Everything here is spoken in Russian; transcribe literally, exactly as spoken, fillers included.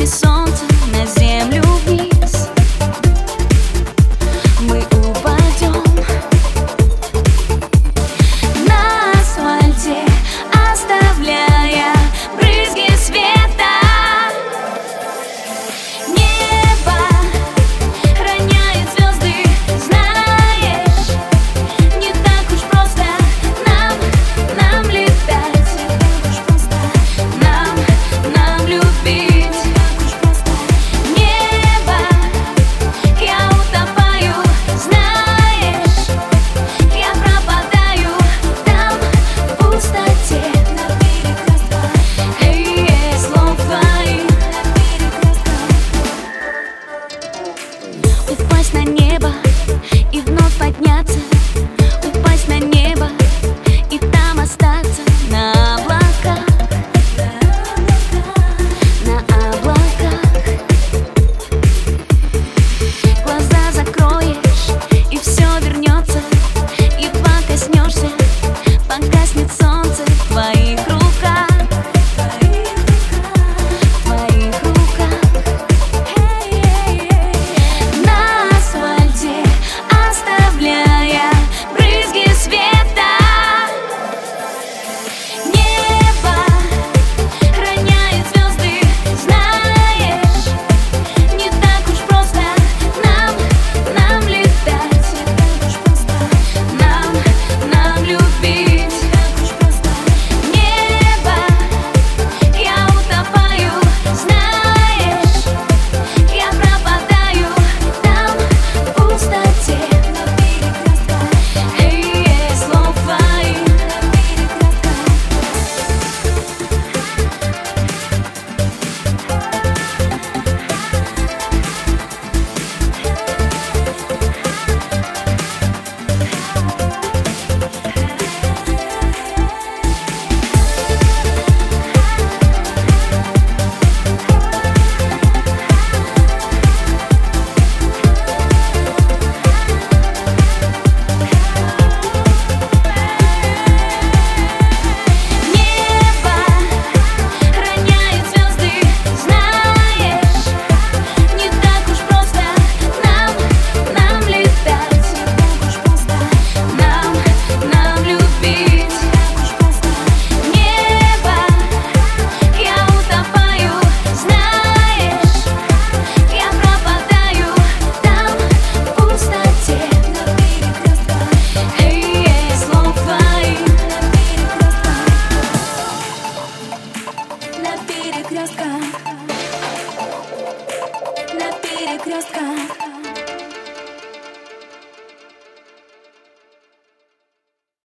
лучами солнца на землю вниз мы упадем. На асфальте оставляя брызги света, небо роняет звезды. Знаешь, не так уж просто нам, нам летать, не так уж просто нам, нам любить. Небо, я утопаю, знаешь, я пропадаю там в пустоте на перекрестках. Эй, эй, слов твоих на перекрестках. Упасть на небо и вновь подняться, упасть на небо и там остаться. На облаках, на облаках. Глаза закроешь, и все вернется, и покоснешься, погаснет солнце в твоих руках, в твоих руках. На асфальте оставляя брызги света, небо роняет звезды. Знаешь, не так уж просто нам, нам летать, не так уж просто нам, нам любить. Небо, я утопаю, знаешь, я пропадаю там в пустоте на перекрестках. Эй, эй, слов твоих Небо роняет звезды. Знаешь, не так уж просто нам, нам летать, не так уж просто нам, нам любить. Небо, я утопаю, знаешь, я пропадаю там в пустоте на перекрестках. Эй, эй, слов твоих на перекрестках, на перекрестках, на перекрестках.